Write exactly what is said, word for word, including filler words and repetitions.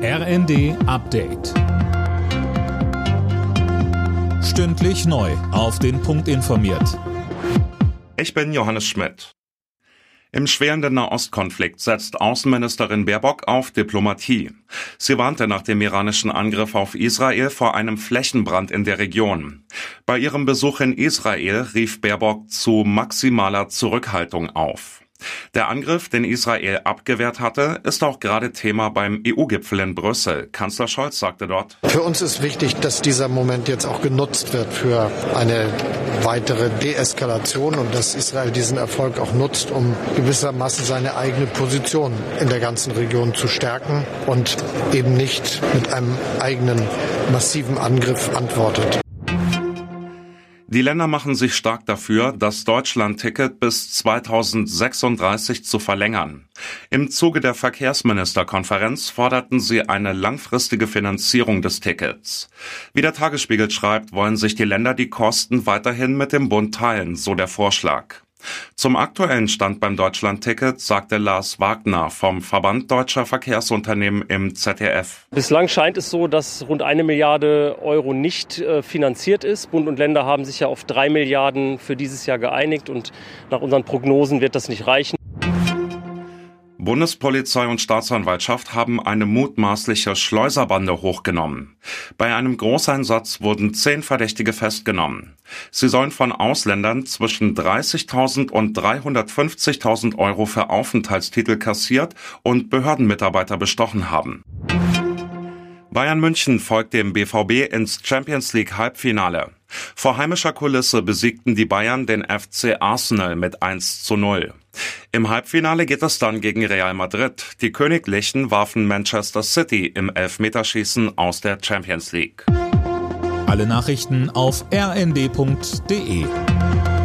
R N D Update. Stündlich neu auf den Punkt informiert. Ich bin Johannes Schmidt. Im schwelenden Nahostkonflikt setzt Außenministerin Baerbock auf Diplomatie. Sie warnte nach dem iranischen Angriff auf Israel vor einem Flächenbrand in der Region. Bei ihrem Besuch in Israel rief Baerbock zu maximaler Zurückhaltung auf. Der Angriff, den Israel abgewehrt hatte, ist auch gerade Thema beim E U-Gipfel in Brüssel. Kanzler Scholz sagte dort: Für uns ist wichtig, dass dieser Moment jetzt auch genutzt wird für eine weitere Deeskalation und dass Israel diesen Erfolg auch nutzt, um gewissermaßen seine eigene Position in der ganzen Region zu stärken und eben nicht mit einem eigenen massiven Angriff antwortet. Die Länder machen sich stark dafür, das Deutschland-Ticket bis zweitausendsechsunddreißig zu verlängern. Im Zuge der Verkehrsministerkonferenz forderten sie eine langfristige Finanzierung des Tickets. Wie der Tagesspiegel schreibt, wollen sich die Länder die Kosten weiterhin mit dem Bund teilen, so der Vorschlag. Zum aktuellen Stand beim Deutschland-Ticket sagte Lars Wagner vom Verband Deutscher Verkehrsunternehmen im Z D F. Bislang scheint es so, dass rund eine Milliarde Euro nicht äh, finanziert ist. Bund und Länder haben sich ja auf drei Milliarden für dieses Jahr geeinigt und nach unseren Prognosen wird das nicht reichen. Bundespolizei und Staatsanwaltschaft haben eine mutmaßliche Schleuserbande hochgenommen. Bei einem Großeinsatz wurden zehn Verdächtige festgenommen. Sie sollen von Ausländern zwischen dreißigtausend und dreihundertfünfzigtausend Euro für Aufenthaltstitel kassiert und Behördenmitarbeiter bestochen haben. Bayern München folgt dem B V B ins Champions League Halbfinale. Vor heimischer Kulisse besiegten die Bayern den F C Arsenal mit eins zu null. Im Halbfinale geht es dann gegen Real Madrid. Die Königlichen warfen Manchester City im Elfmeterschießen aus der Champions League. Alle Nachrichten auf r n d punkt d e.